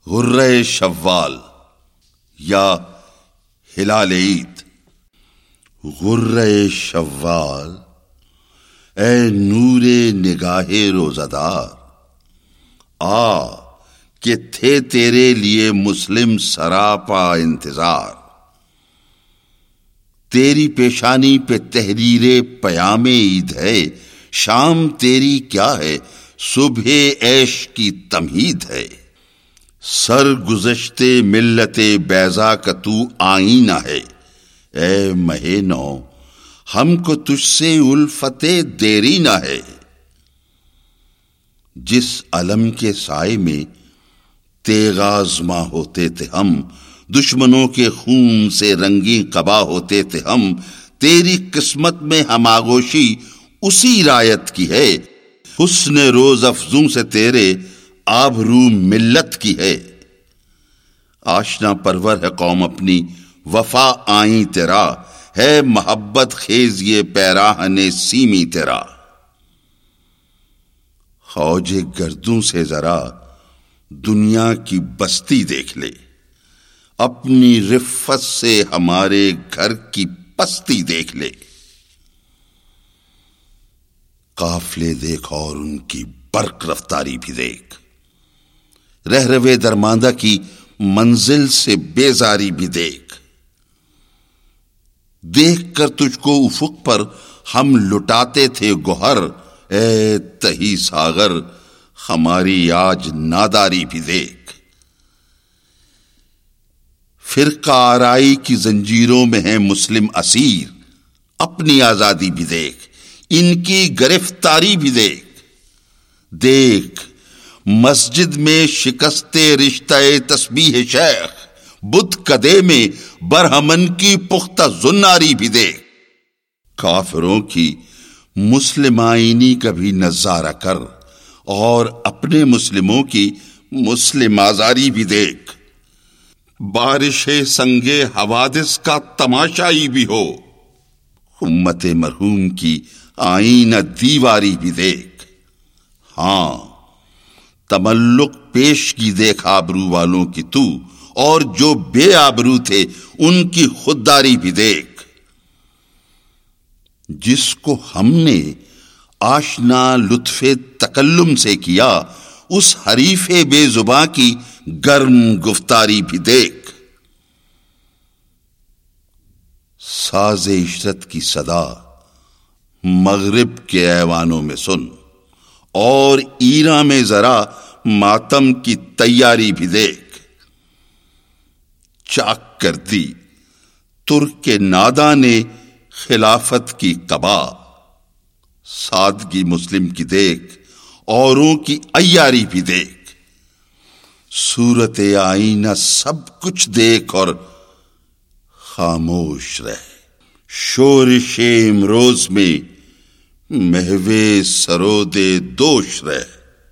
غرہ شوال یا ہلال عید۔ غرہ شوال، اے نور نگاہ روزہ دار، آ کہ تھے تیرے لیے مسلم سراپا انتظار۔ تیری پیشانی پہ تحریر پیام عید ہے، شام تیری کیا ہے صبح عیش کی تمہید ہے۔ سر گزشتے ملت بیضا کا تو آئینہ ہے، اے مہ نو ہم کو تجھ سے الفت دیرینہ ہے۔ جس علم کے سائے میں تیغ آزما ہوتے تھے ہم، دشمنوں کے خون سے رنگی قبا ہوتے تھے ہم، تیری قسمت میں ہم آغوشی اسی رایت کی ہے۔ حسن روز افزوں سے تیرے آبرو ملت کی ہے۔ آشنا پرور ہے قوم اپنی وفا آئیں تیرا، ہے محبت خیز یہ پیراہن سیمی تیرا۔ خوج گردوں سے ذرا دنیا کی بستی دیکھ لے، اپنی رفت سے ہمارے گھر کی پستی دیکھ لے۔ قافلے دیکھ اور ان کی برق رفتاری بھی دیکھ، رہروے درماندہ کی منزل سے بیزاری بھی دیکھ۔ دیکھ کر تجھ کو افق پر ہم لٹاتے تھے گوہر، اے تہی ساغر ہماری آج ناداری بھی دیکھ۔ فرقہ آرائی کی زنجیروں میں ہیں مسلم اسیر، اپنی آزادی بھی دیکھ، ان کی گرفتاری بھی دیکھ۔ دیکھ مسجد میں شکستے رشتہ تسبیح شیخ، بت کدے میں برہمن کی پختہ زناری بھی دیکھ۔ کافروں کی مسلم آئینی کا بھی نظارہ کر، اور اپنے مسلموں کی مسلم آزاری بھی دیکھ۔ بارش سنگے حوادث کا تماشائی بھی ہو، امت مرحوم کی آئینہ دیواری بھی دیکھ۔ ہاں تملق پیش کی دیکھ آبرو والوں کی تو، اور جو بے آبرو تھے ان کی خودداری بھی دیکھ۔ جس کو ہم نے آشنا لطف تکلم سے کیا، اس حریف بے زباں کی گرم گفتاری بھی دیکھ۔ ساز عشرت کی صدا مغرب کے ایوانوں میں سن، اور ایران میں ذرا ماتم کی تیاری بھی دیکھ۔ چاک کر دی ترک نادا نے خلافت کی قبا، سادگی مسلم کی دیکھ، اوروں کی عیاری بھی دیکھ۔ صورت آئینہ سب کچھ دیکھ اور خاموش رہ، شورش امروز میں محو سرود دوش رہ۔